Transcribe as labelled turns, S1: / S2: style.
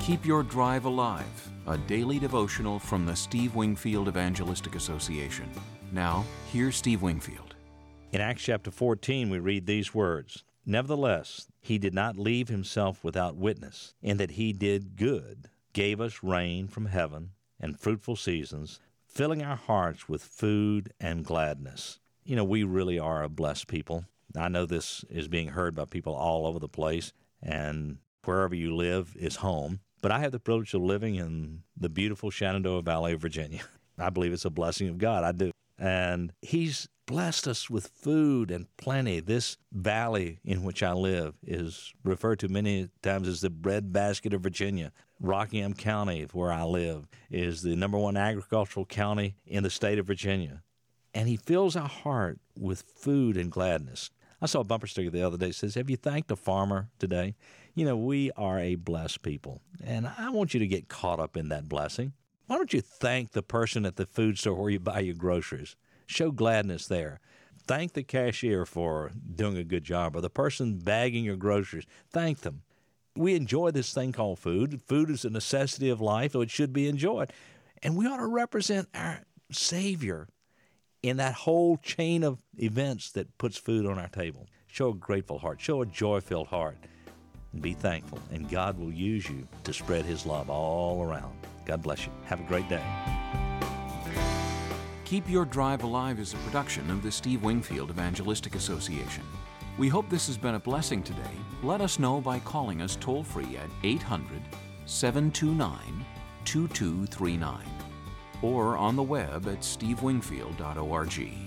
S1: Keep Your Drive Alive, a daily devotional from the Steve Wingfield Evangelistic Association. Now, here's Steve Wingfield.
S2: In Acts chapter 14, we read these words, "Nevertheless, he did not leave himself without witness, in that he did good, gave us rain from heaven and fruitful seasons, filling our hearts with food and gladness." You know, we really are a blessed people. I know this is being heard by people all over the place, and wherever you live is home. But I have the privilege of living in the beautiful Shenandoah Valley of Virginia. I believe it's a blessing of God. I do. And He's blessed us with food and plenty. This valley in which I live is referred to many times as the breadbasket of Virginia. Rockingham County, where I live, is the number one agricultural county in the state of Virginia. And He fills our heart with food and gladness. I saw a bumper sticker the other day that says, "Have you thanked a farmer today?" You know, we are a blessed people, and I want you to get caught up in that blessing. Why don't you thank the person at the food store where you buy your groceries? Show gladness there. Thank the cashier for doing a good job, or the person bagging your groceries. Thank them. We enjoy this thing called food. Food is a necessity of life, so it should be enjoyed. And we ought to represent our Savior in that whole chain of events that puts food on our table. Show a grateful heart. Show a joy-filled heart. And be thankful. And God will use you to spread His love all around. God bless you. Have a great day.
S1: Keep Your Drive Alive is a production of the Steve Wingfield Evangelistic Association. We hope this has been a blessing today. Let us know by calling us toll-free at 800-729-2239 or on the web at stevewingfield.org.